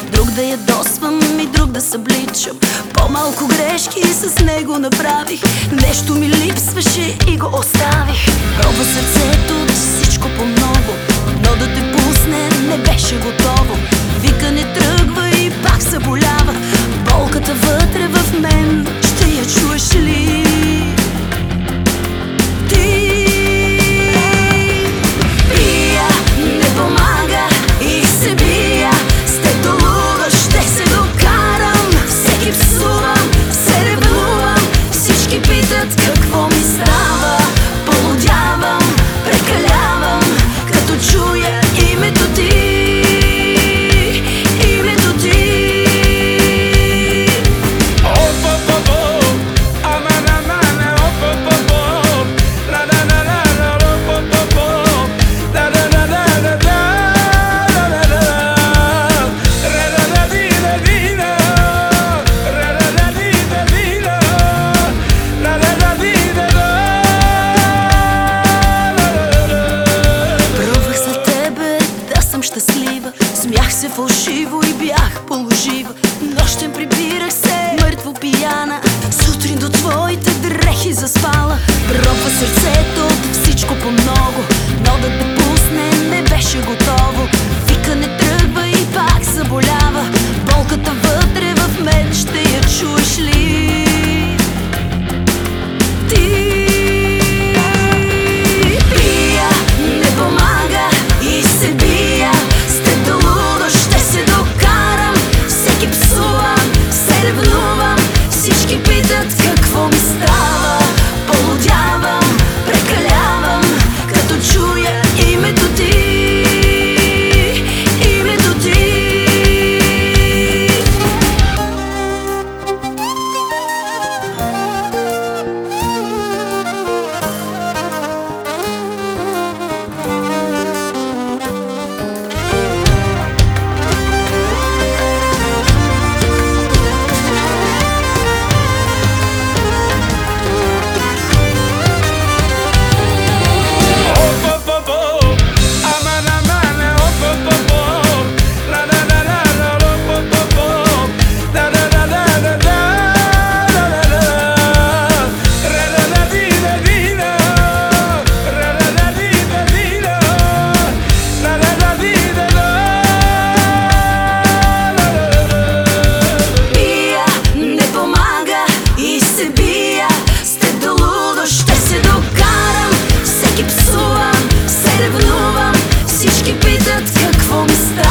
Друг да ядосвам и друг да събличам. По-малко грешки с него направих. Нещо ми липсваше и го оставих. Пробва сърцето от всичко по-много, но да те пусне не беше готово. Вика не тръгва и пак заболява. Болката вътре в мен, ще я чуеш ли? Какво ми става? Полудявам, прекалявам, като чуя името ти. Името ти. Смях се фалшиво и бях полужива. Нощем прибирах се мъртво пияна. Сутрин до твоите дрехи заспала. Пробва сърцето от всичко по-много, но да те пусне не беше готово. Вика не тръгва и пак заболява. Болката вътре в мен, ще я чуеш ли? Какво ми става? Полудявам, прекалявам, като чуя името ти. Името ти. Всички питат какво ми става.